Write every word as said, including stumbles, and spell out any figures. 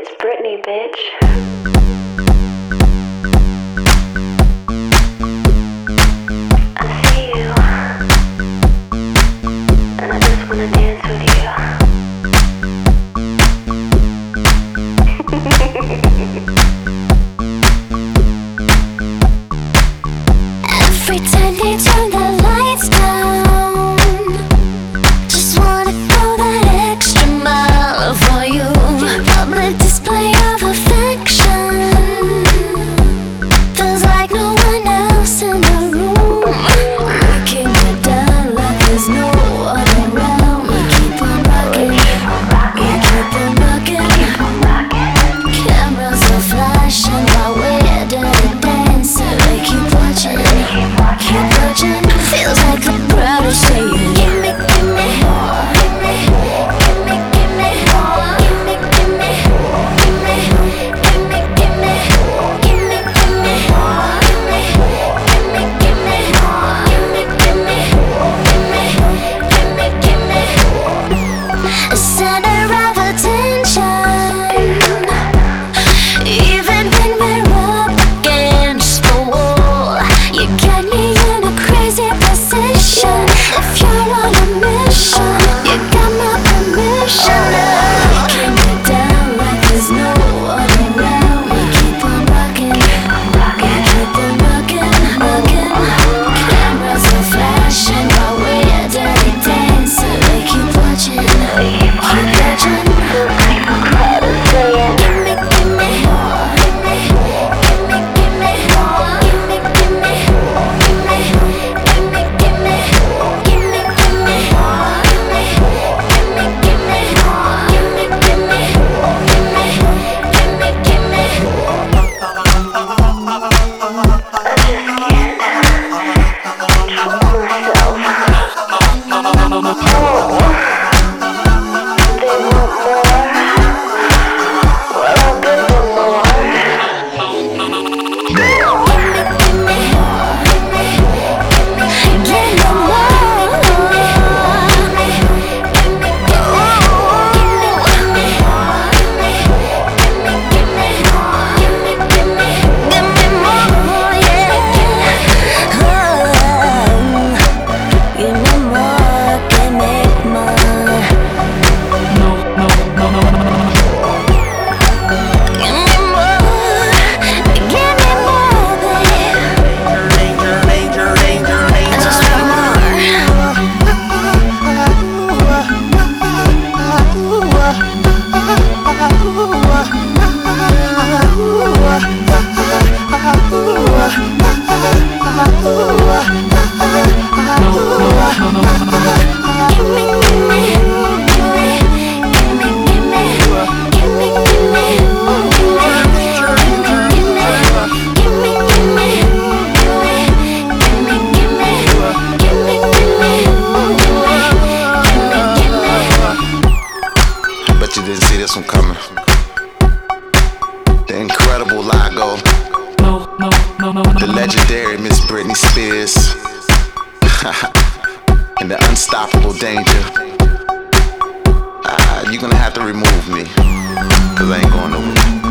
It's Britney, bitch. I see you, and I just wanna dance with you. Every time they turn the lights down, just wanna go that extra mile for you. Public display of affection feels like no one else in the room. Breaking it down like there's no one around. We keep on rocking, we keep on rocking. Cameras are flashing while we're dirty dancing. They keep watching, keep watching. Feels like the crowd is saying, give me, give me more, give me, give me, give me more, give me, give me, give me, give me, give me, give me, give me more, give me, give me, give me more, give me, give me, give me, give me, give me. A center of attention, even when we're up against the wall. You got me in a crazy position. If you're on a mission, you got my permission. Breaking it down like there's no one around. We keep on rocking, we keep on rocking, rocking. Cameras are flashing while we're dirty dancing. They keep watching, keep watching. Give me, give me more, give me, give me, give me more, give me, give me, give me, give me, give me, give me, give me more, give me, give me, give me more, give me, give me, give me, give me, give me. Bet you didn't see this one coming. The incredible Lago, the legendary Miss Britney Spears, and the unstoppable Danger. Ah, you're gonna have to remove me, cause I ain't going nowhere.